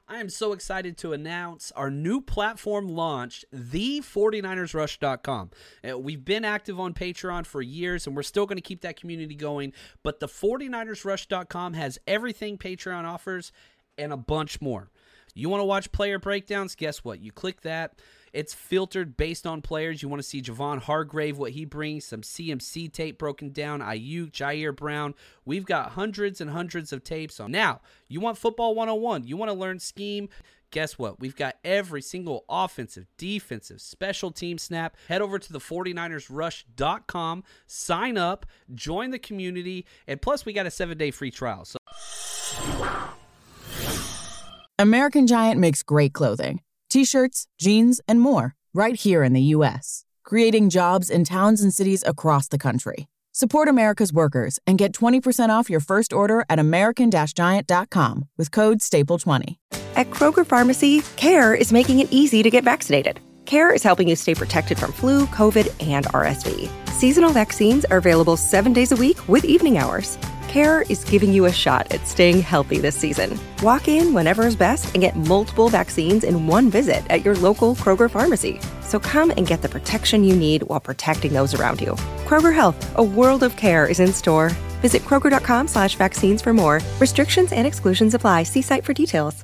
I am so excited to announce our new platform launch, the49ersrush.com. We've been active on Patreon for years, and we're still going to keep that community going, but the 49ersrush.com has everything Patreon offers and a bunch more. You want to watch player breakdowns? Guess what? You click that. It's filtered based on players. You want to see Javon Hargrave, what he brings, some CMC tape broken down, Ayuk, Jair Brown. We've got hundreds and hundreds of tapes on. Now, you want football 101. You want to learn scheme. Guess what? We've got every single offensive, defensive, special team snap. Head over to the 49ersrush.com, sign up, join the community, and plus we got a 7-day free trial. So, American Giant makes great clothing. T-shirts, jeans, and more, right here in the U.S., creating jobs in towns and cities across the country. Support America's workers and get 20% off your first order at american-giant.com with code STAPLE20. At Kroger Pharmacy, CARE is making it easy to get vaccinated. CARE is helping you stay protected from flu, COVID, and RSV. Seasonal vaccines are available 7 days a week with evening hours. CARE is giving you a shot at staying healthy this season. Walk in whenever is best and get multiple vaccines in one visit at your local Kroger pharmacy. So come and get the protection you need while protecting those around you. Kroger Health, a world of care is in store. Visit Kroger.com/vaccines for more. Restrictions and exclusions apply. See site for details.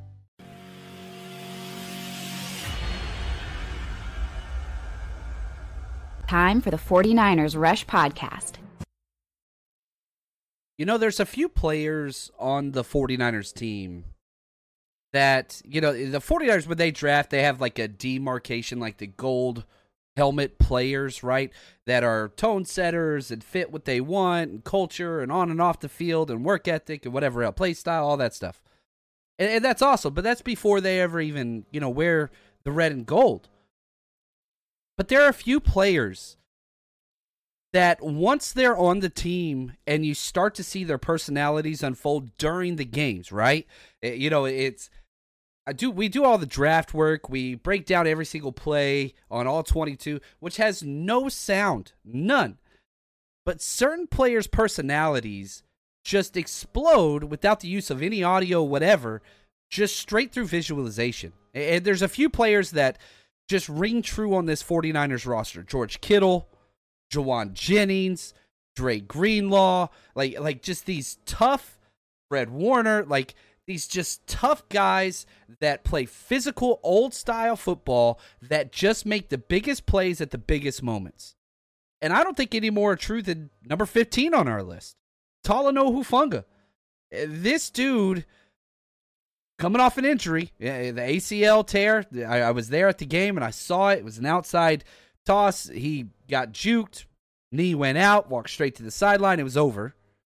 Time for the 49ers Rush Podcast. you know, there's a few players on the 49ers team that, you know, the 49ers, when they draft, they have like a demarcation, like the gold helmet players, right, that are tone setters and fit what they want and culture and on and off the field and work ethic and whatever else, play style, all that stuff. And that's awesome, but that's before they ever even, you know, wear the red and gold. But there are a few players that once they're on the team and you start to see their personalities unfold during the games, right? You know, we do all the draft work. We break down every single play on all 22, which has no sound, none. But certain players' personalities just explode without the use of any audio, whatever, just straight through visualization. And there's a few players that just ring true on this 49ers roster. George Kittle, Jawan Jennings, Dre Greenlaw, like just these tough, Fred Warner, like these just tough guys that play physical, old-style football that just make the biggest plays at the biggest moments. And I don't think any more are true than number 15 on our list, Talanoa Hufanga. This dude, coming off an injury, the ACL tear, I was there at the game and I saw it. It was an outside toss. He got juked, knee went out, walked straight to the sideline. It was over.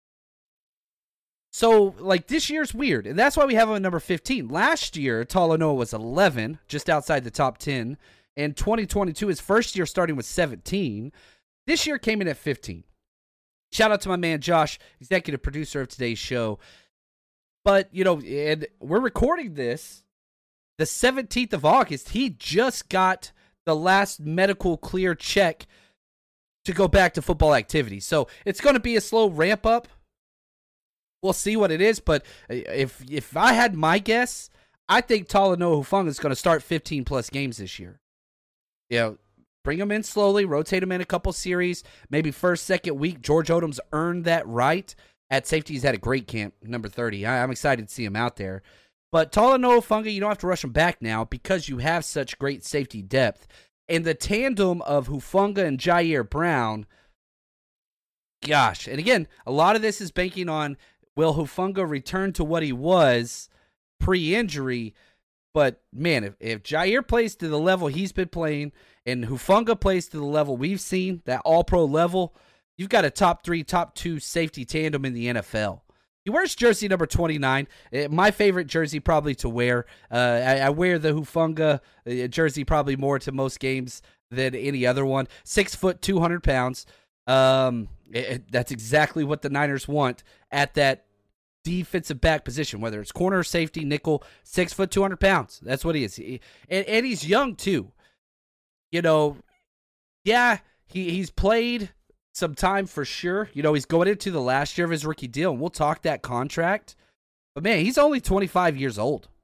So, like, this year's weird, and that's why we have him at number 15. Last year, Talanoa was 11, just outside the top 10. In 2022, his first year starting with 17. This year came in at 15. Shout out to my man Josh, executive producer of today's show. But, you know, and we're recording this the 17th of August. He just got the last medical clear check to go back to football activity. So it's going to be a slow ramp up. We'll see what it is. But if I had my guess, I think Talanoa Hufanga is going to start 15-plus games this year. You know, bring him in slowly, rotate him in a couple series, maybe first, second week. George Odom's earned that right. At safety, he's had a great camp, number 30. I'm excited to see him out there. But Talanoa Hufanga, you don't have to rush him back now because you have such great safety depth. And the tandem of Hufanga and Jair Brown, gosh. And again, a lot of this is banking on, will Hufanga return to what he was pre-injury? But, man, if Jair plays to the level he's been playing and Hufanga plays to the level we've seen, that all-pro level, you've got a top 3, top 2 safety tandem in the NFL. He wears jersey number 29. My favorite jersey probably to wear. I wear the Hufanga jersey probably more to most games than any other one. 6 foot, 200 pounds. That's exactly what the Niners want at that defensive back position, whether it's corner or safety, nickel. 6 foot, 200 pounds. That's what he is. And he's young too. You know, yeah, he's played some time for sure. You know, he's going into the last year of his rookie deal, and we'll talk that contract. But, man, he's only 25 years old.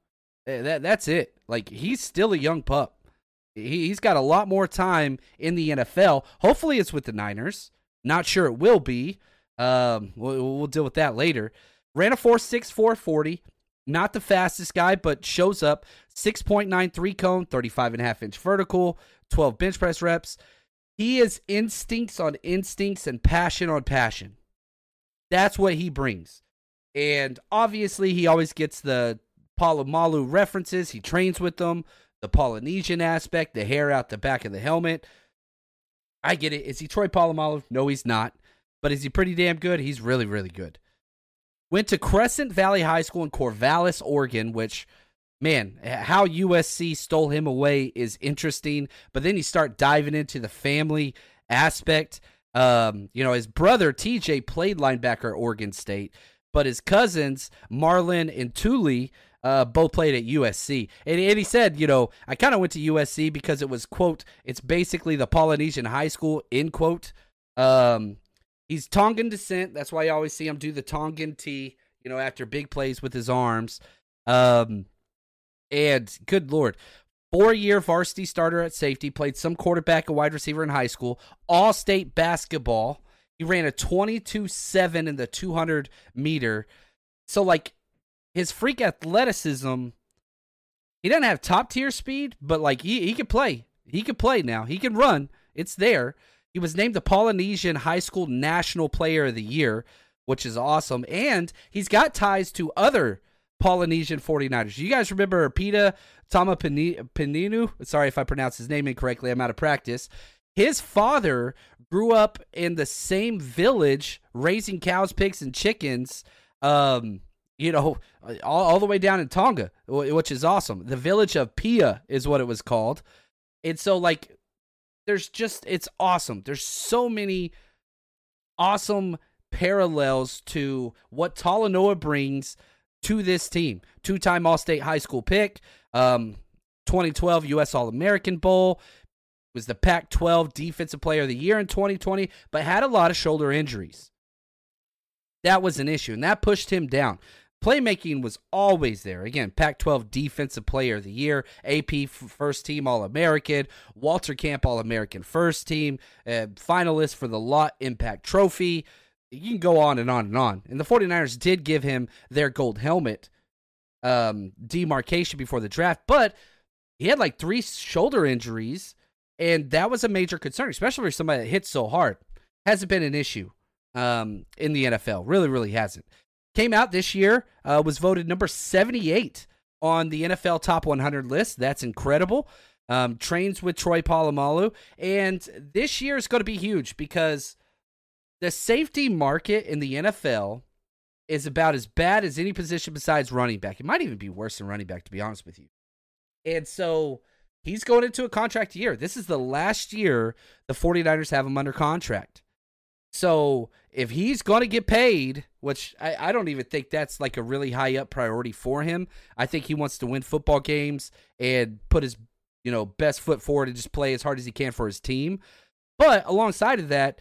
That's it. Like, he's still a young pup. He's got a lot more time in the NFL. Hopefully it's with the Niners. Not sure it will be. We'll deal with that later. Ran a 4.6 440. Not the fastest guy, but shows up. 6.93 cone, 35.5-inch vertical, 12 bench press reps. He is instincts on instincts and passion on passion. That's what he brings. And obviously he always gets the Polamalu references. He trains with them. The Polynesian aspect, the hair out the back of the helmet. I get it. Is he Troy Polamalu? No, he's not. But is he pretty damn good? He's really, really good. Went to Crescent Valley High School in Corvallis, Oregon, which, man, how USC stole him away is interesting. But then you start diving into the family aspect. His brother, TJ, played linebacker at Oregon State. But his cousins, Marlon and Thule, both played at USC. And he said, I kind of went to USC because it was, quote, it's basically the Polynesian high school, end quote. He's Tongan descent. That's why you always see him do the Tongan T, after big plays with his arms. And good Lord, 4-year varsity starter at safety, played some quarterback and wide receiver in high school, all-state basketball. He ran a 22.7 in the 200 meter. So, his freak athleticism, he doesn't have top-tier speed, but, he can play. He can play now. He can run. It's there. He was named the Polynesian High School National Player of the Year, which is awesome. And he's got ties to other Polynesian 49ers. You guys remember Pita Tamapeninu? Sorry if I pronounced his name incorrectly. I'm out of practice. His father grew up in the same village raising cows, pigs, and chickens, all the way down in Tonga, which is awesome. The village of Pia is what it was called. And so, it's awesome. There's so many awesome parallels to what Talanoa brings to this team. 2-time All-State high school pick, 2012 U.S. All-American Bowl, was the Pac-12 Defensive Player of the Year in 2020, but had a lot of shoulder injuries. That was an issue, and that pushed him down. Playmaking was always there. Again, Pac-12 Defensive Player of the Year, AP First Team All-American, Walter Camp All-American First Team, finalist for the Lott Impact Trophy. You can go on and on and on. And the 49ers did give him their gold helmet demarcation before the draft, but he had 3 shoulder injuries, and that was a major concern, especially for somebody that hits so hard. Hasn't been an issue in the NFL. Really, really hasn't. Came out this year, was voted number 78 on the NFL Top 100 list. That's incredible. Trains with Troy Polamalu. And this year is going to be huge because the safety market in the NFL is about as bad as any position besides running back. It might even be worse than running back, to be honest with you. And so he's going into a contract year. This is the last year the 49ers have him under contract. So if he's going to get paid, which I don't even think that's a really high up priority for him. I think he wants to win football games and put his best foot forward and just play as hard as he can for his team. But alongside of that,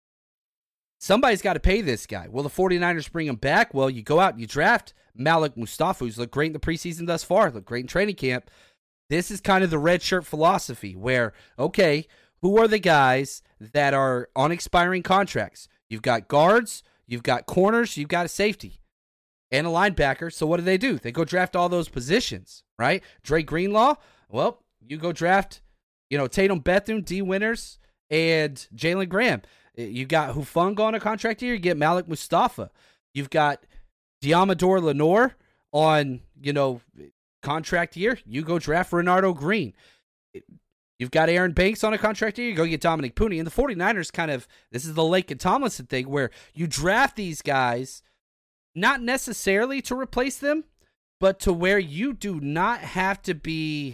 somebody's got to pay this guy. Will the 49ers bring him back? Well, you go out and you draft Malik Mustafa, who's looked great in the preseason thus far, looked great in training camp. This is kind of the red shirt philosophy where, okay, who are the guys that are on expiring contracts? You've got guards, you've got corners, you've got a safety and a linebacker. So what do? They go draft all those positions, right? Dre Greenlaw, well, you go draft, Tatum Bethune, D. Winters, and Jalen Graham. You got Hufanga on a contract year, you get Malik Mustafa. You've got Diamador Lenore on, contract year, you go draft Renardo Green. You've got Aaron Banks on a contract year, you go get Dominic Pooney. And the 49ers this is the Lake and Tomlinson thing where you draft these guys not necessarily to replace them, but to where you do not have to be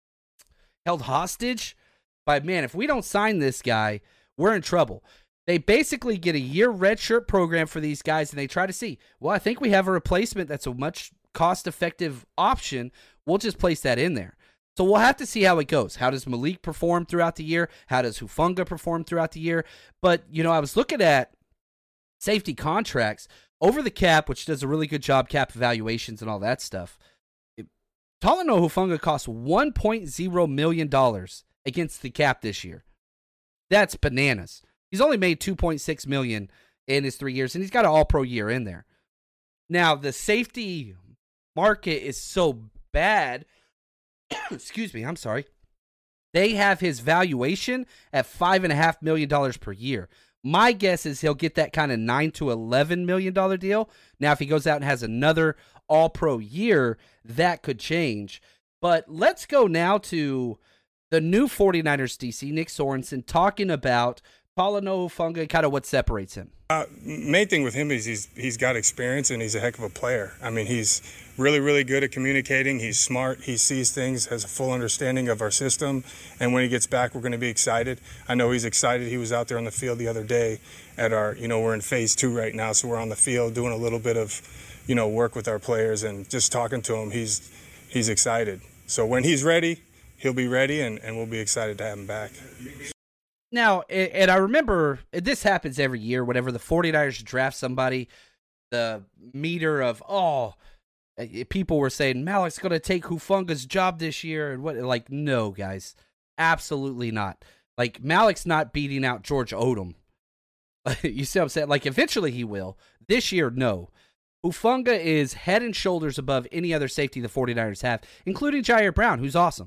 held hostage by, man, if we don't sign this guy, we're in trouble. They basically get a year redshirt program for these guys, and they try to see, well, I think we have a replacement that's a much cost-effective option. We'll just place that in there. So we'll have to see how it goes. How does Malik perform throughout the year? How does Hufanga perform throughout the year? But, I was looking at safety contracts over the cap, which does a really good job, cap evaluations and all that stuff. Talanoa Hufanga cost $1.0 million against the cap this year. That's bananas. He's only made $2.6 million in his 3 years, and he's got an all-pro year in there. Now, the safety market is so bad. Excuse me, I'm sorry. They have his valuation at $5.5 million per year. My guess is he'll get that kind of $9 to $11 million deal. Now, if he goes out and has another all-pro year, that could change. But let's go now to the new 49ers DC, Nick Sorensen, talking about Talanoa Hufanga and kind of what separates him. Main thing with him is he's got experience and he's a heck of a player. I mean, he's really, really good at communicating. He's smart. He sees things, has a full understanding of our system. And when he gets back, we're going to be excited. I know he's excited. He was out there on the field the other day at our, we're in phase 2 right now. So we're on the field doing a little bit of, work with our players and just talking to him. He's excited. So when he's ready, he'll be ready and we'll be excited to have him back. Now, and I remember, this happens every year, whenever the 49ers draft somebody, the meter of, people were saying, Malik's going to take Hufanga's job this year. And what? Like, no, guys, absolutely not. Like, Malik's not beating out George Odom. You see what I'm saying? Like, eventually he will. This year, no. Hufanga is head and shoulders above any other safety the 49ers have, including Jair Brown, who's awesome.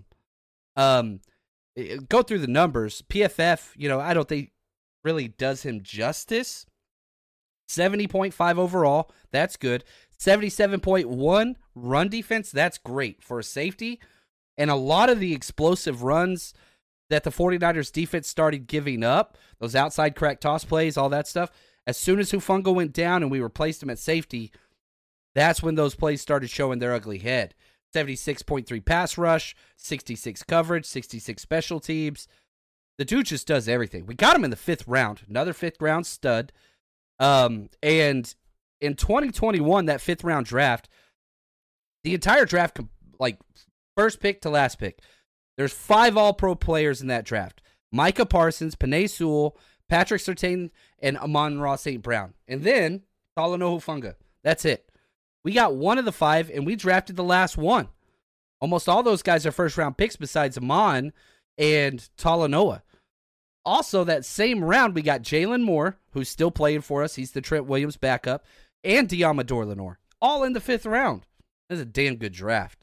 Go through the numbers. PFF, I don't think really does him justice. 70.5 overall. That's good. 77.1 run defense. That's great for a safety. And a lot of the explosive runs that the 49ers defense started giving up, those outside crack toss plays, all that stuff, as soon as Hufanga went down and we replaced him at safety, that's when those plays started showing their ugly head. 76.3 pass rush, 66 coverage, 66 special teams. The dude just does everything. We got him in the 5th round, another 5th round stud. And in 2021, that 5th round draft, the entire draft, like first pick to last pick, there's 5 all-pro players in that draft. Micah Parsons, Penei Sewell, Patrick Surtain, and Amon-Ra St. Brown. And then Talanoa Hufanga. That's it. We got one of the 5, and we drafted the last one. Almost all those guys are first-round picks besides Amon and Talanoa. Also, that same round, we got Jalen Moore, who's still playing for us. He's the Trent Williams backup, and Diamador Lenore, all in the 5th round. That's a damn good draft.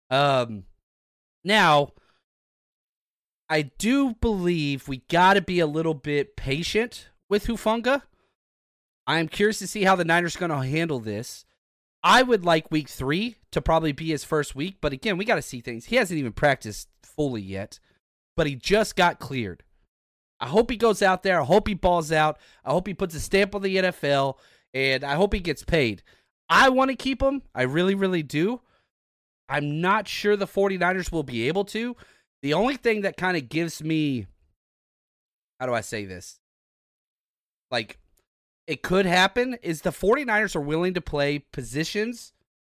Now, I do believe we got to be a little bit patient with Hufanga. I am curious to see how the Niners are going to handle this. I would like week 3 to probably be his first week, but again, we got to see things. He hasn't even practiced fully yet, but he just got cleared. I hope he goes out there. I hope he balls out. I hope he puts a stamp on the NFL, and I hope he gets paid. I want to keep him. I really, really do. I'm not sure the 49ers will be able to. The only thing that kind of gives me, how do I say this? Like, it could happen is the 49ers are willing to pay positions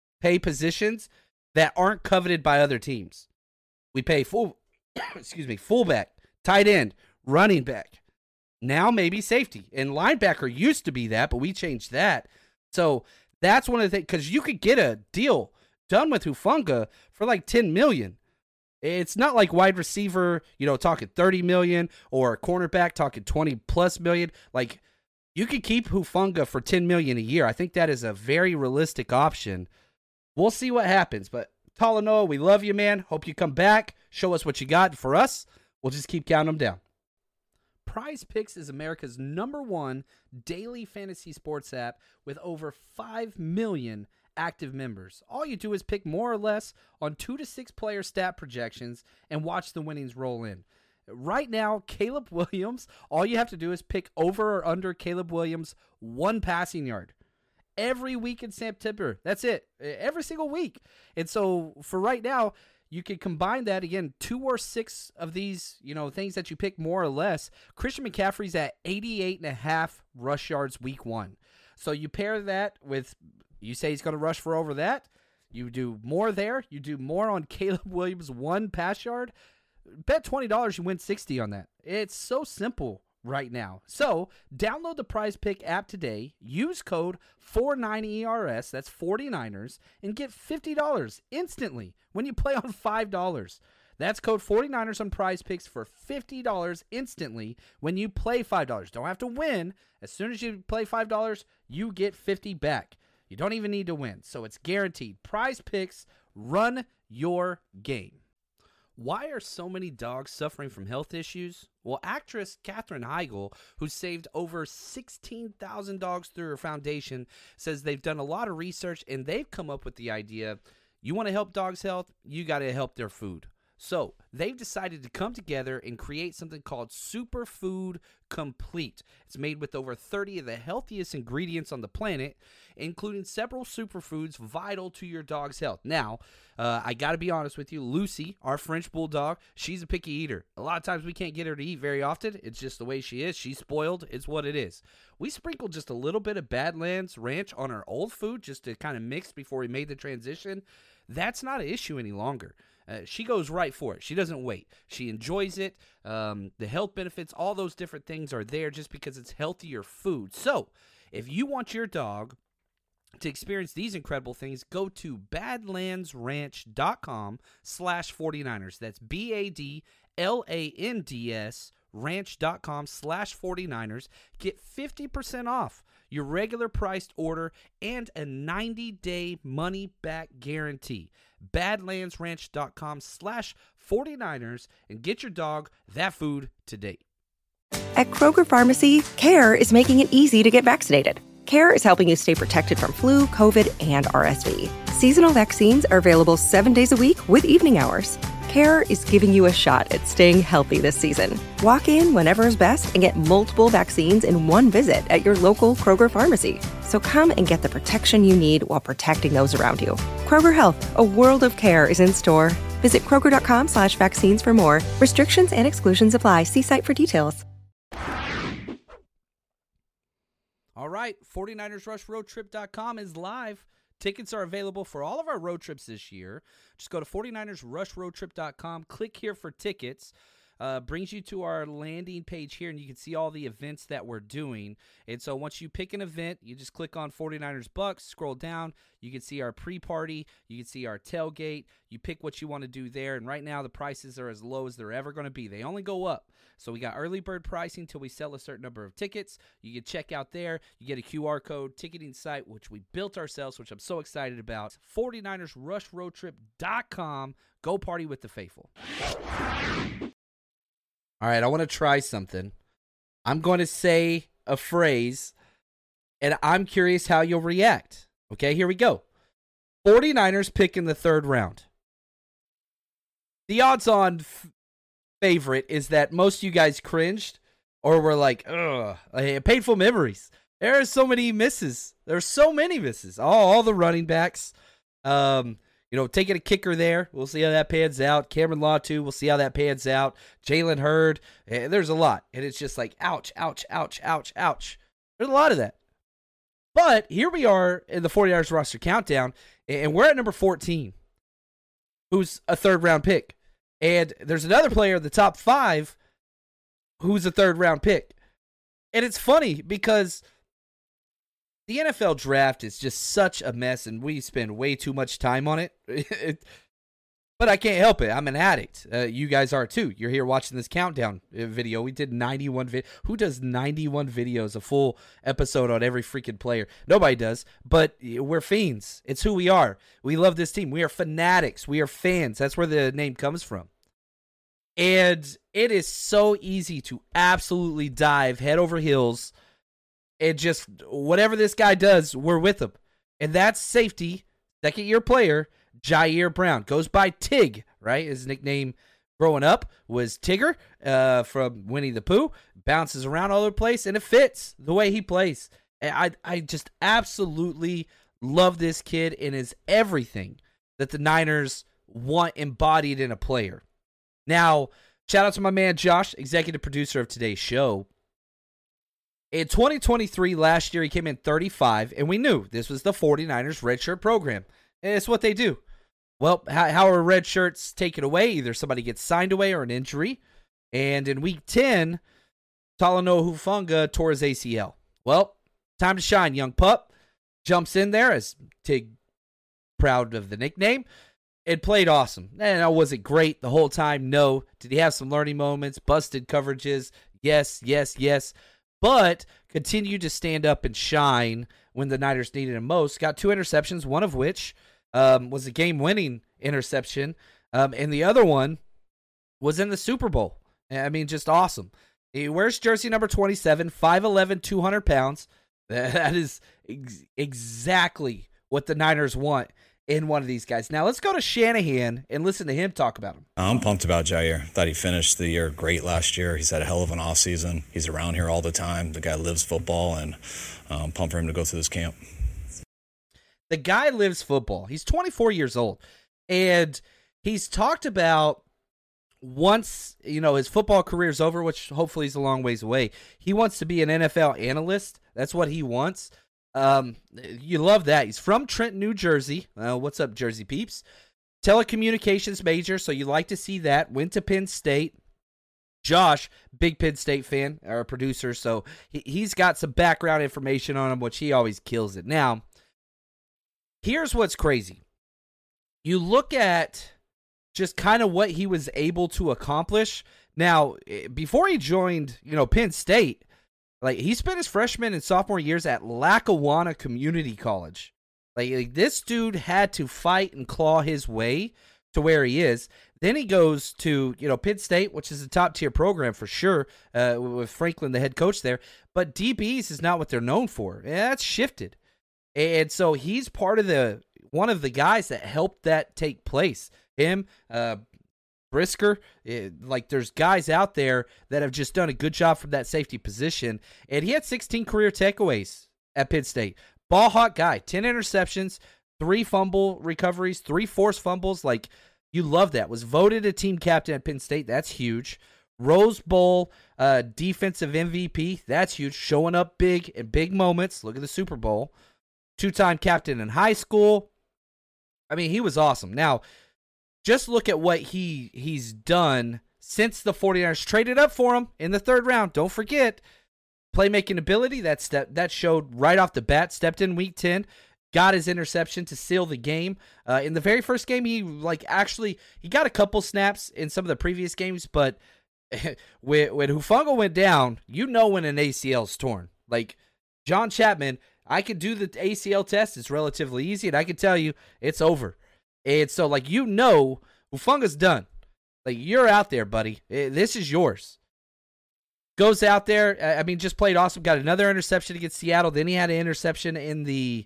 that aren't coveted by other teams. We pay fullback, tight end, running back. Now maybe safety. And linebacker used to be that, but we changed that. So that's one of the things, because you could get a deal done with Hufanga for like $10 million. It's not like wide receiver, talking $30 million, or a cornerback talking $20+ million. Like, you could keep Hufanga for $10 million a year. I think that is a very realistic option. We'll see what happens. But Talanoa, we love you, man. Hope you come back. Show us what you got. For us, we'll just keep counting them down. Prize Picks is America's #1 daily fantasy sports app with over 5 million active members. All you do is pick more or less on 2 to 6 player stat projections and watch the winnings roll in. Right now, Caleb Williams, all you have to do is pick over or under Caleb Williams 1 passing yard. Every week in September. That's it. Every single week. And so for right now, you can combine that, again, 2 or 6 of these, things that you pick more or less. Christian McCaffrey's at 88.5 rush yards week 1. So you pair that with, you say he's going to rush for over that. You do more there. You do more on Caleb Williams 1 pass yard. Bet $20, you win $60 on that. It's so simple right now. So download the Prize Pick app today, use code 49ERS, that's 49ers, and get $50 instantly when you play on $5. That's code 49ers on Prize Picks for $50 instantly when you play $5. Don't have to win. As soon as you play $5, you get $50 back. You don't even need to win, so it's guaranteed. Prize Picks, run your game. Why are so many dogs suffering from health issues? Well, actress Katherine Heigl, who saved over 16,000 dogs through her foundation, says they've done a lot of research and they've come up with the idea, you want to help dogs' health, you got to help their food. So they've decided to come together and create something called Superfood Complete. It's made with over 30 of the healthiest ingredients on the planet, including several superfoods vital to your dog's health. Now, I got to be honest with you, Lucy, our French bulldog, she's a picky eater. A lot of times we can't get her to eat very often. It's just the way she is. She's spoiled. It's what it is. We sprinkled just a little bit of Badlands Ranch on her old food just to kind of mix before we made the transition. That's not an issue any longer. She goes right for it. She doesn't wait. She enjoys it. The health benefits, all those different things are there just because it's healthier food. So if you want your dog to experience these incredible things, go to badlandsranch.com/49ers. That's BADLANDS ranch.com/49ers. Get 50% off your regular priced order and a 90-day money-back guarantee. badlandsranch.com/49ers and get your dog that food today. At Kroger Pharmacy, CARE is making it easy to get vaccinated. CARE is helping you stay protected from flu, COVID, and RSV. Seasonal vaccines are available 7 days a week with evening hours. CARE is giving you a shot at staying healthy this season. Walk in whenever is best and get multiple vaccines in one visit at your local Kroger pharmacy. So come and get the protection you need while protecting those around you. Kroger Health, a world of care is in store. Visit Kroger.com/vaccines for more. Restrictions and exclusions apply. See site for details. All right, 49ersRushRoadTrip.com is live. Tickets are available for all of our road trips this year. Just go to 49ersRushRoadTrip.com, click here for tickets. Brings you to our landing page here, and you can see all the events that we're doing. And so once you pick an event, you just click on 49ers Bucks, scroll down. You can see our pre-party. You can see our tailgate. You pick what you want to do there. And right now the prices are as low as they're ever going to be. They only go up. So we got early bird pricing until we sell a certain number of tickets. You can check out there. You get a QR code ticketing site, which we built ourselves, which I'm so excited about. 49ersRushRoadTrip.com. Go party with the faithful. All right, I want to try something. I'm going to say a phrase, and I'm curious how you'll react. Okay, here we go. 49ers pick in the third round. The odds-on favorite is that most of you guys cringed or were like, ugh, painful memories. There are so many misses. There's so many misses. All the running backs. Taking a kicker there. We'll see how that pans out. Cameron Latu, we'll see how that pans out. Jalen Hurd. There's a lot. And it's just like, ouch, ouch, ouch, ouch, ouch. There's a lot of that. But here we are in the 49ers roster countdown, and we're at number 14, who's a third-round pick. And there's another player in the top 5 who's a third-round pick. And it's funny because the NFL draft is just such a mess, and we spend way too much time on it. But I can't help it. I'm an addict. You guys are too. You're here watching this countdown video. We did 91 videos. Who does 91 videos, a full episode on every freaking player? Nobody does, but we're fiends. It's who we are. We love this team. We are fanatics. We are fans. That's where the name comes from. And it is so easy to absolutely dive head over heels and just whatever this guy does, we're with him. And that's safety, second-year player, Jair Brown. Goes by Tig, right? His nickname growing up was Tigger from Winnie the Pooh. Bounces around all over the place, and it fits the way he plays. And I just absolutely love this kid and is everything that the Niners want embodied in a player. Now, shout out to my man Josh, executive producer of today's show. In 2023, last year, he came in 35, and we knew this was the 49ers redshirt program. And it's what they do. Well, how are red shirts taken away? Either somebody gets signed away or an injury. And in week 10, Talanoa Hufanga tore his ACL. Well, time to shine, young pup. Jumps in there, as Tig, proud of the nickname. It played awesome. And was it great the whole time? No. Did he have some learning moments, busted coverages? Yes, yes, yes. But continued to stand up and shine when the Niners needed him most. Got 2 interceptions, one of which was a game-winning interception, and the other one was in the Super Bowl. I mean, just awesome. He wears jersey number 27, 5'11", 200 pounds. That is exactly what the Niners want in one of these guys. Now, let's go to Shanahan and listen to him talk about him. I'm pumped about Jair. Thought he finished the year great last year. He's had a hell of an offseason. He's around here all the time. The guy lives football, and I'm pumped for him to go through this camp. The guy lives football. He's 24 years old, and he's talked about once, his football career is over, which hopefully is a long ways away, he wants to be an NFL analyst. That's what he wants. You love that. He's from Trenton, New Jersey. What's up, Jersey peeps? Telecommunications major, so you like to see that. Went to Penn State. Josh, big Penn State fan, our producer, so he's got some background information on him, which he always kills it. Now, here's what's crazy. You look at just kind of what he was able to accomplish. Now, before he joined, Penn State, he spent his freshman and sophomore years at Lackawanna Community College. This dude had to fight and claw his way to where he is. Then he goes to, Penn State, which is a top-tier program for sure, with Franklin, the head coach there. But DBs is not what they're known for. Yeah, that's shifted. And so he's part of one of the guys that helped that take place. Him, Brisker, there's guys out there that have just done a good job from that safety position. And he had 16 career takeaways at Penn State. Ball hawk guy, 10 interceptions, 3 fumble recoveries, 3 forced fumbles. You love that. Was voted a team captain at Penn State. That's huge. Rose Bowl defensive MVP. That's huge. Showing up big in big moments. Look at the Super Bowl. 2-time captain in high school. I mean, he was awesome. Now, just look at what he's done since the 49ers traded up for him in the 3rd round. Don't forget, playmaking ability, that showed right off the bat. Stepped in week 10, got his interception to seal the game. In the very first game, he got a couple snaps in some of the previous games, but when Hufanga went down, when an ACL's torn. John Chapman, I could do the ACL test. It's relatively easy, and I can tell you it's over. And so, Hufanga's done. You're out there, buddy. This is yours. Goes out there. Just played awesome. Got another interception against Seattle. Then he had an interception in the,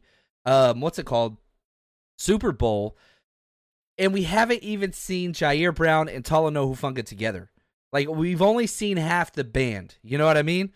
Super Bowl. And we haven't even seen Jair Brown and Talanoa Hufanga together. We've only seen half the band. You know what I mean?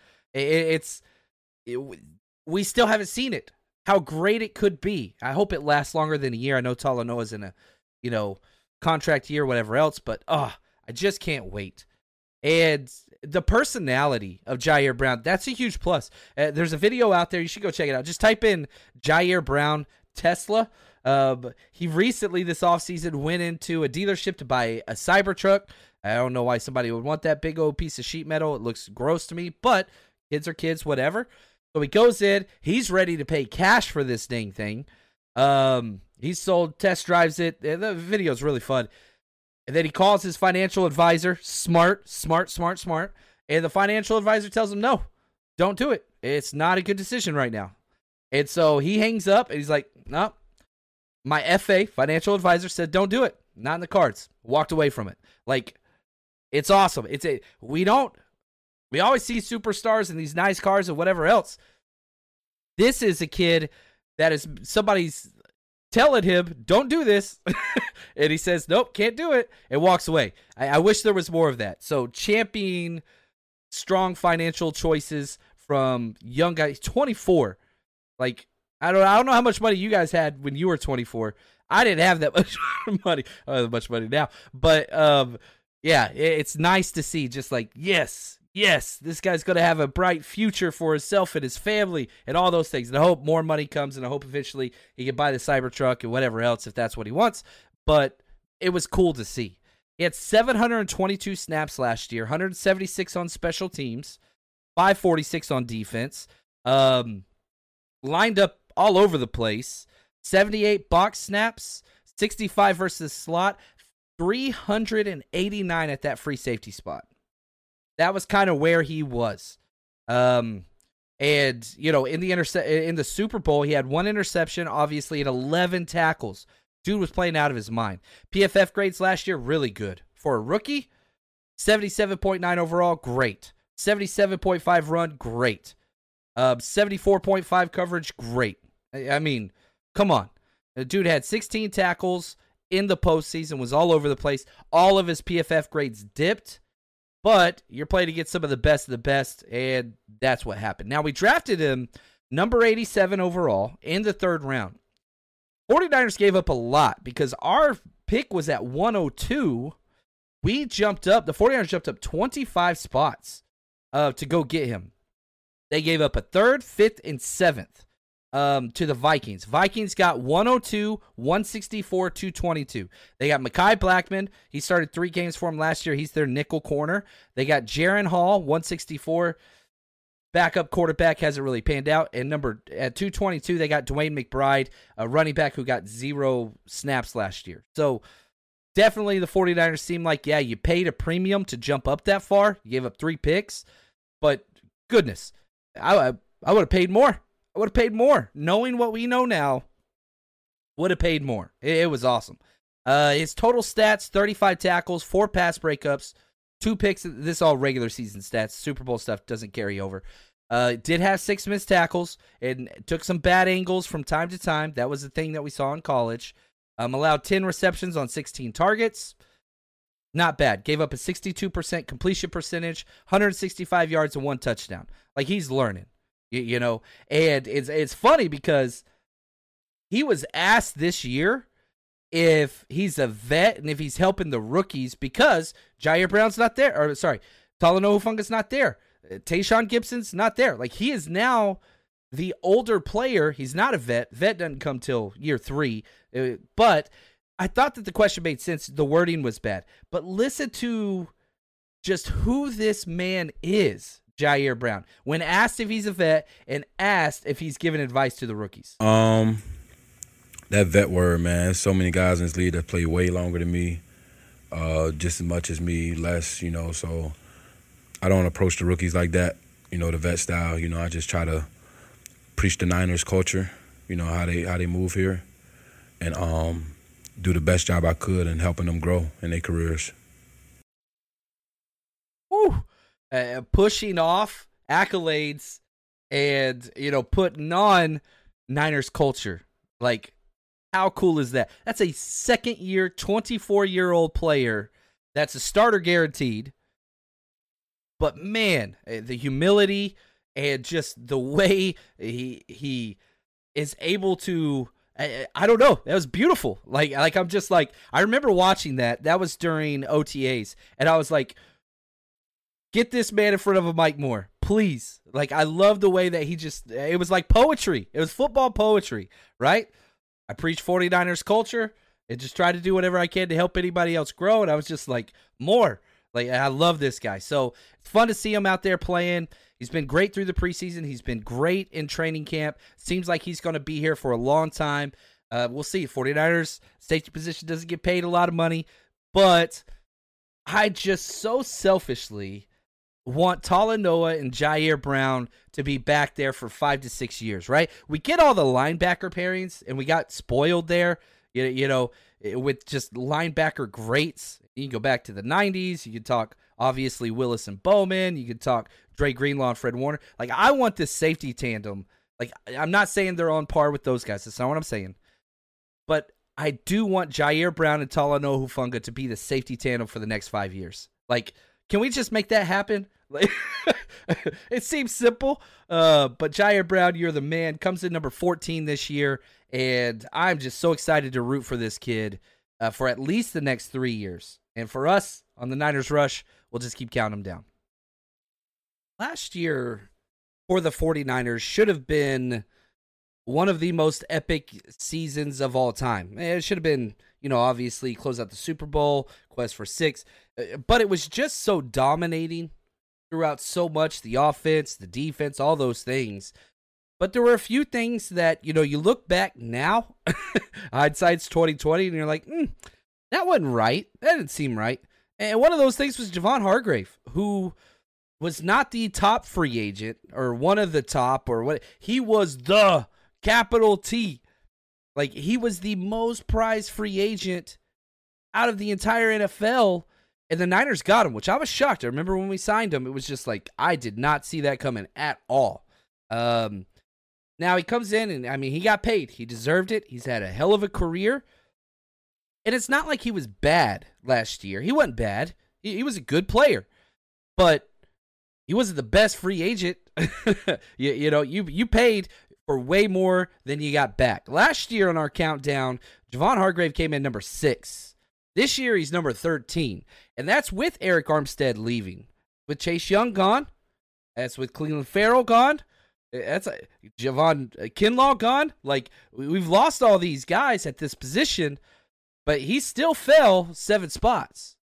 We still haven't seen it. How great it could be. I hope it lasts longer than a year. I know Talanoa's in a, contract year, whatever else, but I just can't wait. And the personality of Jair Brown, that's a huge plus. There's a video out there. You should go check it out. Just type in Jair Brown Tesla. He recently, this offseason, went into a dealership to buy a Cybertruck. I don't know why somebody would want that big old piece of sheet metal. It looks gross to me, but kids are kids, whatever. So he goes in. He's ready to pay cash for this dang thing. He's sold, test drives it. The video is really fun. And then he calls his financial advisor. Smart. And the financial advisor tells him, no, don't do it. It's not a good decision right now. And so he hangs up and he's like, no. My FA, financial advisor, said don't do it. Not in the cards. Walked away from it. It's awesome. We always see superstars in these nice cars and whatever else. This is a kid that is somebody's telling him, don't do this. And he says, nope, can't do it, and walks away. I wish there was more of that. So championing strong financial choices from young guys. 24. I don't know how much money you guys had when you were 24. I didn't have that much money. I don't have much money now. But yeah, it's nice to see just yes, this guy's going to have a bright future for himself and his family and all those things. And I hope more money comes, and I hope eventually he can buy the Cybertruck and whatever else if that's what he wants. But it was cool to see. He had 722 snaps last year, 176 on special teams. 546 on defense, lined up all over the place, 78 box snaps, 65 versus slot, 389 at that free safety spot. That was kind of where he was. And, you know, in the Super Bowl, he had 1 interception, obviously, and 11 tackles. Dude was playing out of his mind. PFF grades last year, really good. For a rookie, 77.9 overall, great. 77.5 run, great. 74.5 coverage, great. I mean, come on. The dude had 16 tackles in the postseason, was all over the place. All of his PFF grades dipped, but you're playing to get some of the best, and that's what happened. Now, we drafted him number 87 overall in the 3rd round. 49ers gave up a lot because our pick was at 102. We jumped up, the 49ers jumped up 25 spots to go get him. They gave up a 3rd, 5th, and 7th to the Vikings. Vikings got 102, 164, 222. They got Mekhi Blackmon. He started 3 games for him last year. He's their nickel corner. They got Jaren Hall, 164. Backup quarterback, hasn't really panned out. And at 222, they got Dwayne McBride, a running back who got 0 snaps last year. So definitely the 49ers seem like, yeah, you paid a premium to jump up that far. You gave up 3 picks. But goodness, I would have paid more. I would have paid more. Knowing what we know now, would have paid more. It was awesome. His total stats, 35 tackles, 4 pass breakups, 2 picks. This is all regular season stats. Super Bowl stuff doesn't carry over. Did have 6 missed tackles and took some bad angles from time to time. That was the thing that we saw in college. Allowed 10 receptions on 16 targets. Not bad. Gave up a 62% completion percentage, 165 yards and 1 touchdown. Like, he's learning, you know. And it's funny because he was asked this year if he's a vet and if he's helping the rookies because Jair Brown's not there. Or, sorry, Talanoa Hufanga's not there. Tayshaun Gibson's not there. Like, he is now the older player. He's not a vet. Vet doesn't come till year 3. But I thought that the question made sense. The wording was bad. But listen to just who this man is, Jair Brown, when asked if he's a vet and asked if he's giving advice to the rookies. That vet word, man. There's so many guys in this league that play way longer than me, just as much as me, less, you know. So I don't approach the rookies like that, you know, the vet style. You know, I just try to preach the Niners culture, you know, how they move here, and do the best job I could in helping them grow in their careers. Woo! Pushing off accolades and, you know, putting on Niners culture. Like, how cool is that? That's a 2nd-year, 24-year-old player that's a starter guaranteed. But, man, the humility and just the way he is able to, I don't know. That was beautiful. Like I'm just like, I remember watching that. That was during OTAs. And I was like, get this man in front of a mic more, please. Like, I love the way that he just, it was like poetry. It was football poetry, right? I preach 49ers culture and just try to do whatever I can to help anybody else grow. And I was just like, more. Like, I love this guy. So it's fun to see him out there playing. He's been great through the preseason. He's been great in training camp. Seems like he's going to be here for a long time. We'll see. 49ers safety position doesn't get paid a lot of money, but I just so selfishly want Talanoa and Jair Brown to be back there for 5 to 6 years, right? We get all the linebacker pairings, and we got spoiled there, you know, with just linebacker greats. You can go back to the 90s. You can talk, obviously, Willis and Bowman. You can talk Dre Greenlaw and Fred Warner. Like, I want this safety tandem. Like, I'm not saying they're on par with those guys. That's not what I'm saying. But I do want Jair Brown and Talanoa Hufanga to be the safety tandem for the next 5 years. Like, can we just make that happen? Like, it seems simple, but Jair Brown, you're the man. Comes in number 14 this year, and I'm just so excited to root for this kid for at least the next 3 years. And for us on the Niners Rush, we'll just keep counting them down. Last year for the 49ers should have been one of the most epic seasons of all time. It should have been, you know, obviously close out the Super Bowl, quest for 6, but it was just so dominating throughout so much, the offense, the defense, all those things. But there were a few things that, you look back now, hindsight's 2020, and you're like, that wasn't right. That didn't seem right. And one of those things was Javon Hargrave, who was not the top free agent or one of the top or what. He was the capital T. Like, he was the most prized free agent out of the entire NFL. And the Niners got him, which I was shocked. I remember when we signed him, it was just like, I did not see that coming at all. Now he comes in and, he got paid. He deserved it. He's had a hell of a career. And it's not like he was bad last year. He wasn't bad. He was a good player. But he wasn't the best free agent. You paid for way more than you got back. Last year on our countdown, Javon Hargrave came in number 6. This year, he's number 13, and that's with Eric Armstead leaving. With Chase Young gone, that's with Cleveland Farrell gone, that's Javon Kinlaw gone. Like, we've lost all these guys at this position, but he still fell 7 spots.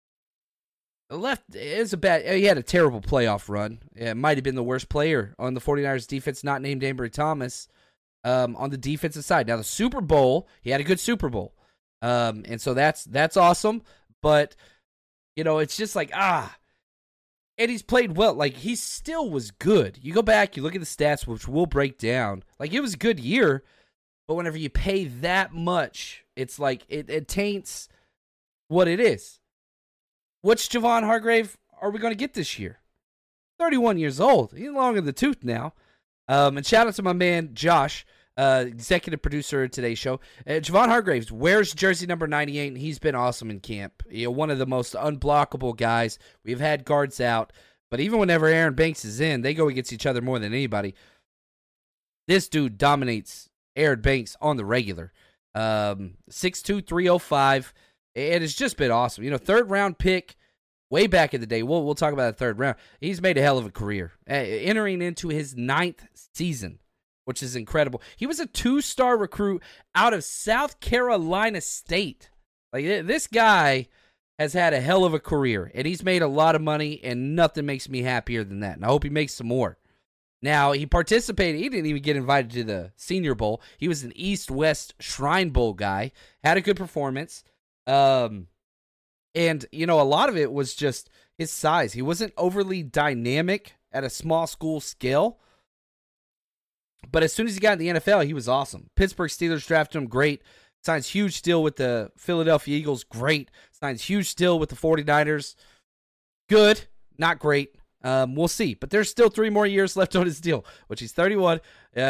He had a terrible playoff run. It might have been the worst player on the 49ers defense, not named Ambry Thomas, on the defensive side. Now, the Super Bowl, he had a good Super Bowl. And so that's awesome, but it's just like, and he's played well. Like, he still was good. You go back, you look at the stats, which we'll break down. Like, it was a good year, but whenever you pay that much, it's like, it taints what it is. Which Javon Hargrave are we going to get this year? 31 years old. He's long in the tooth now. And shout out to my man, Josh, executive producer of today's show. Javon Hargraves wears jersey number 98, and he's been awesome in camp. One of the most unblockable guys. We've had guards out, but even whenever Aaron Banks is in, they go against each other more than anybody. This dude dominates Aaron Banks on the regular. 6'2", 305. It has just been awesome. Third round pick way back in the day. We'll talk about the third round. He's made a hell of a career, entering into his 9th season, which is incredible. He was a 2-star recruit out of South Carolina State. Like, this guy has had a hell of a career, and he's made a lot of money, and nothing makes me happier than that. And I hope he makes some more. Now, he participated. He didn't even get invited to the Senior Bowl. He was an East-West Shrine Bowl guy. Had a good performance. And, a lot of it was just his size. He wasn't overly dynamic at a small school scale. But as soon as he got in the NFL, he was awesome. Pittsburgh Steelers drafted him, great. Signs huge deal with the Philadelphia Eagles, great. Signs huge deal with the 49ers, good, not great. We'll see. But there's still 3 more years left on his deal, which he's 31.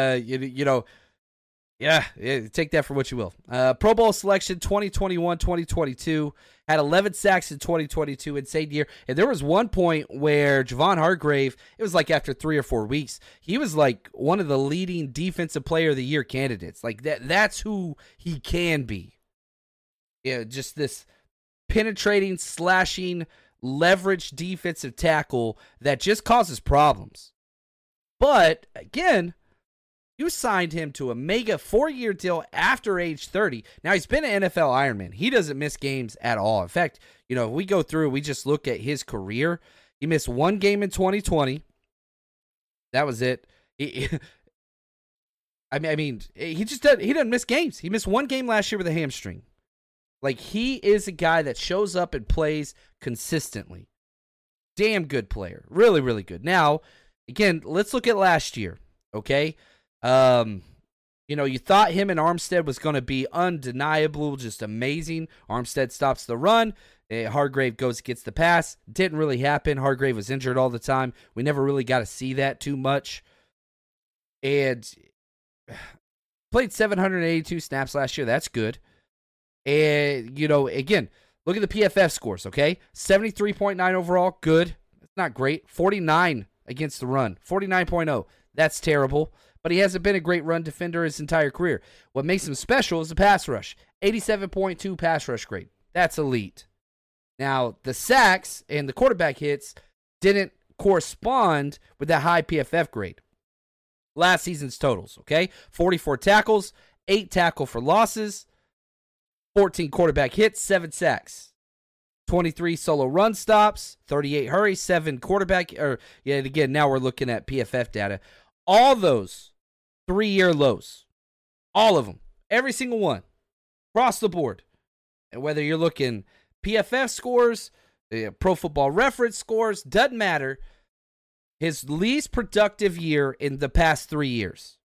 Yeah, take that for what you will. Pro Bowl selection 2021, 2022. Had 11 sacks in 2022, insane year. And there was one point where Javon Hargrave, it was like after 3 or 4 weeks, he was like one of the leading defensive player of the year candidates. Like, that's who he can be. Yeah, just this penetrating, slashing, leverage defensive tackle that just causes problems. But, again, you signed him to a mega 4-year deal after age 30. Now, he's been an NFL Ironman. He doesn't miss games at all. In fact, if we go through, we just look at his career. He missed 1 game in 2020. That was it. He doesn't miss games. He missed 1 game last year with a hamstring. Like, he is a guy that shows up and plays consistently. Damn good player. Really, really good. Now, again, let's look at last year, okay? You thought him and Armstead was going to be undeniable, just amazing. Armstead stops the run. Hargrave gets the pass. Didn't really happen. Hargrave was injured all the time. We never really got to see that too much. And played 782 snaps last year. That's good. And, again, look at the PFF scores, okay? 73.9 overall, good. That's not great. 49 against the run. 49.0. That's terrible. But he hasn't been a great run defender his entire career. What makes him special is the pass rush. 87.2 pass rush grade. That's elite. Now, the sacks and the quarterback hits didn't correspond with that high PFF grade. Last season's totals, okay? 44 tackles, 8 tackle for losses, 14 quarterback hits, 7 sacks. 23 solo run stops, 38 hurry, 7 quarterback. Again, now we're looking at PFF data. All those 3-year lows. All of them. Every single one. Across the board. And whether you're looking PFF scores, Pro Football Reference scores, doesn't matter. His least productive year in the past 3 years.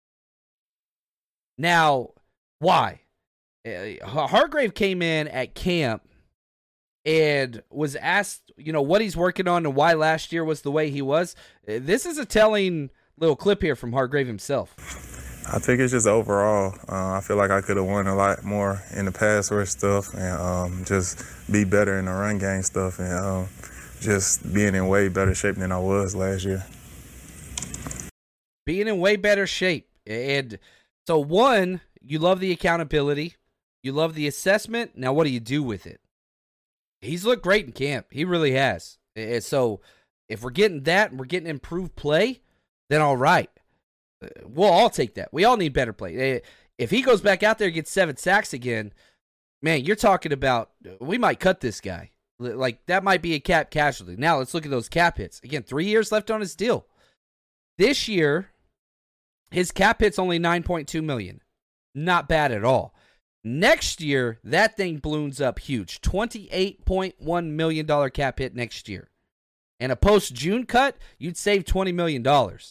Now, why? Hargrave came in at camp and was asked, what he's working on and why last year was the way he was. This is a telling little clip here from Hargrave himself. I think it's just overall. I feel like I could have won a lot more in the pass rush stuff and just be better in the run game stuff and just being in way better shape than I was last year. Being in way better shape. And so, one, you love the accountability. You love the assessment. Now, what do you do with it? He's looked great in camp. He really has. And so, if we're getting that and we're getting improved play, then all right. We'll all take that. We all need better play. If he goes back out there and gets 7 sacks again, man, you're talking about we might cut this guy. Like, that might be a cap casualty. Now, let's look at those cap hits. Again, 3 years left on his deal. This year, his cap hit's only $9.2 million. Not bad at all. Next year, that thing balloons up huge. $28.1 million cap hit next year. And a post-June cut, you'd save $20 million.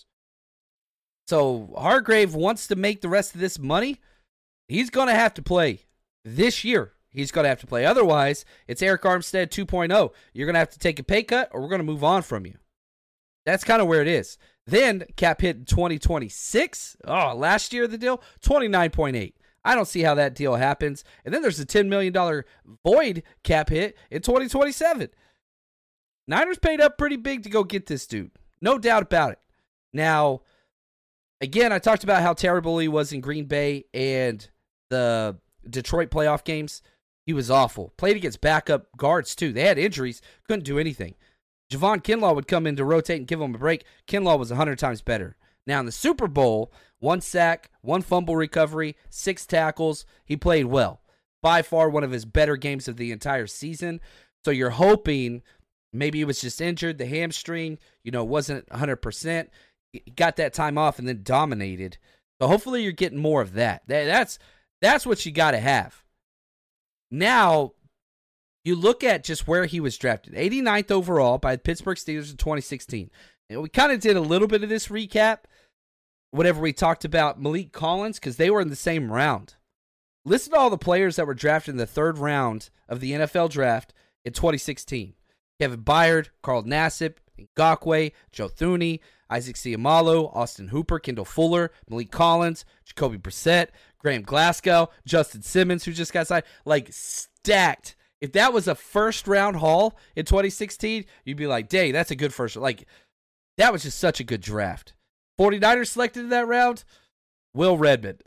So Hargrave wants to make the rest of this money. He's going to have to play this year. He's going to have to play. Otherwise, it's Arik Armstead 2.0. You're going to have to take a pay cut or we're going to move on from you. That's kind of where it is. Then cap hit in 2026. Oh, last year the deal, 29.8. I don't see how that deal happens. And then there's a $10 million void cap hit in 2027. Niners paid up pretty big to go get this dude. No doubt about it. Now, again, I talked about how terrible he was in Green Bay and the Detroit playoff games. He was awful. Played against backup guards, too. They had injuries. Couldn't do anything. Javon Kinlaw would come in to rotate and give him a break. Kinlaw was 100 times better. Now, in the Super Bowl, 1 sack, 1 fumble recovery, 6 tackles. He played well. By far one of his better games of the entire season. So you're hoping maybe he was just injured, the hamstring, wasn't 100%. He got that time off and then dominated. So hopefully you're getting more of that. That's what you got to have. Now, you look at just where he was drafted. 89th overall by the Pittsburgh Steelers in 2016. And we kind of did a little bit of this recap whenever we talked about Malik Collins because they were in the same round. Listen to all the players that were drafted in the 3rd round of the NFL draft in 2016. Kevin Byard, Carl Nassib, Ngakoue, Joe Thuney, Isaac Seumalo, Austin Hooper, Kendall Fuller, Malik Collins, Jacoby Brissett, Graham Glasgow, Justin Simmons, who just got signed. Like, stacked. If that was a first-round haul in 2016, you'd be like, dang, that's a good first. Like, that was just such a good draft. 49ers selected in that round, Will Redmond.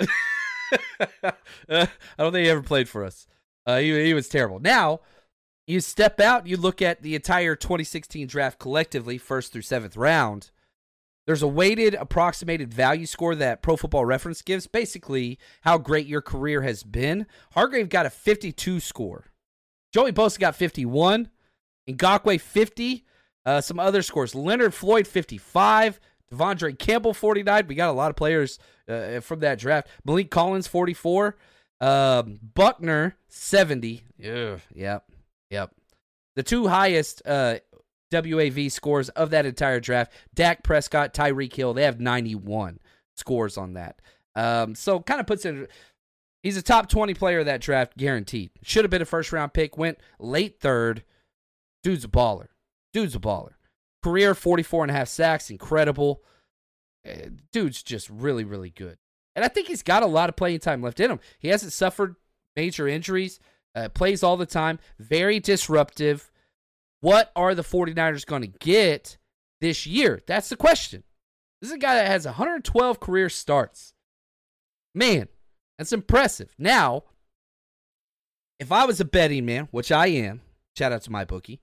I don't think he ever played for us. He was terrible. Now, you step out, you look at the entire 2016 draft collectively, 1st through 7th round. There's a weighted approximated value score that Pro Football Reference gives, basically how great your career has been. Hargrave got a 52 score. Joey Bosa got 51. Ngakoue 50. Some other scores. Leonard Floyd 55. Devondre Campbell 49. We got a lot of players from that draft. Malik Collins 44. Buckner 70. Yep. The 2 highest WAV scores of that entire draft, Dak Prescott, Tyreek Hill, they have 91 scores on that. So kind of puts in, he's a top 20 player of that draft, guaranteed. Should have been a first-round pick, went late 3rd. Dude's a baller. Career 44.5 sacks, incredible. Dude's just really, really good. And I think he's got a lot of playing time left in him. He hasn't suffered major injuries, plays all the time, very disruptive. What are the 49ers going to get this year? That's the question. This is a guy that has 112 career starts. Man, that's impressive. Now, if I was a betting man, which I am, shout out to my bookie,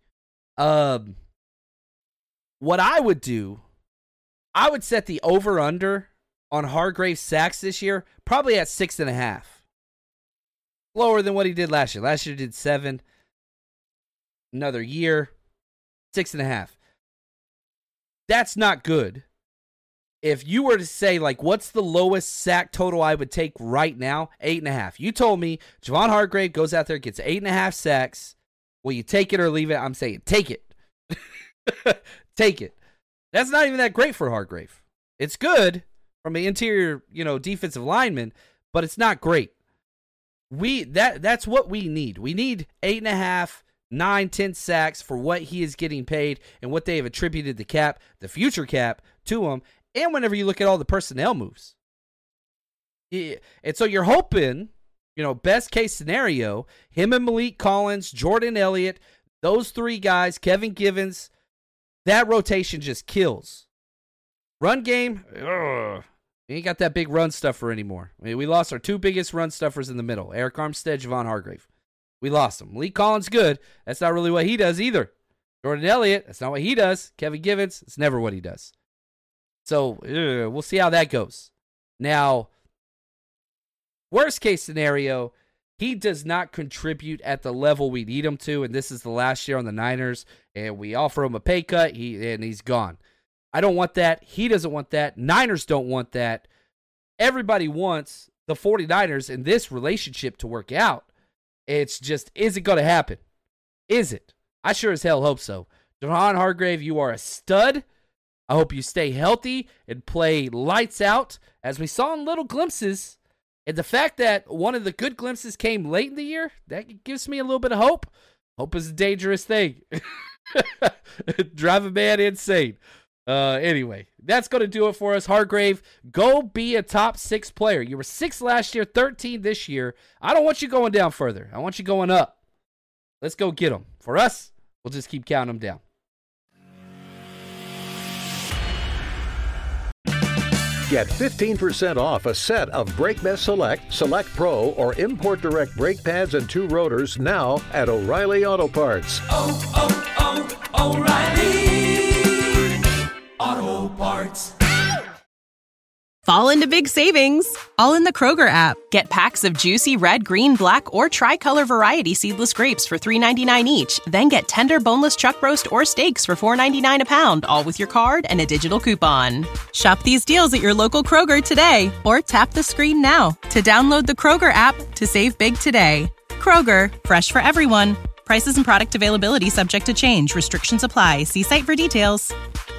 what I would do, I would set the over-under on Hargrave's sacks this year probably at 6.5. Lower than what he did last year. Last year he did 7. another year, 6.5. That's not good. If you were to say, like, what's the lowest sack total I would take right now? 8.5. You told me Javon Hargrave goes out there, gets 8.5 sacks. Will you take it or leave it? I'm saying take it. Take it. That's not even that great for Hargrave. It's good from an interior, defensive lineman, but it's not great. That's what we need. We need 8.5, 9, 10 sacks for what he is getting paid and what they have attributed the cap, the future cap, to him. And whenever you look at all the personnel moves. Yeah. And so you're hoping, best case scenario, him and Malik Collins, Jordan Elliott, those three guys, Kevin Givens, that rotation just kills. Run game, ain't got that big run stuffer anymore. I mean, we lost our two biggest run stuffers in the middle, Eric Armstead, Javon Hargrave. We lost them. Malik Collins, good. That's not really what he does either. Jordan Elliott, that's not what he does. Kevin Givens, it's never what he does. So we'll see how that goes. Now, worst case scenario, he does not contribute at the level we need him to, and this is the last year on the Niners, and we offer him a pay cut, and he's gone. I don't want that. He doesn't want that. Niners don't want that. Everybody wants the 49ers and this relationship to work out. It's just, is it going to happen? Is it? I sure as hell hope so. Javon Hargrave, you are a stud. I hope you stay healthy and play lights out, as we saw in little glimpses. And the fact that one of the good glimpses came late in the year, that gives me a little bit of hope. Hope is a dangerous thing. Drive a man insane. Anyway, that's going to do it for us. Hargrave, go be a top 6 player. You were 6 last year, 13 this year. I don't want you going down further. I want you going up. Let's go get them. For us, we'll just keep counting them down. Get 15% off a set of BrakeBest Select, Select Pro, or Import Direct brake pads and 2 rotors now at O'Reilly Auto Parts. O'Reilly Auto Parts. Fall into big savings, all in the Kroger app. Get packs of juicy red, green, black, or tricolor variety seedless grapes for $3.99 each. Then get tender boneless chuck roast or steaks for $4.99 a pound, all with your card and a digital coupon. Shop these deals at your local Kroger today, or tap the screen now to download the Kroger app to save big today. Kroger, fresh for everyone. Prices and product availability subject to change. Restrictions apply. See site for details.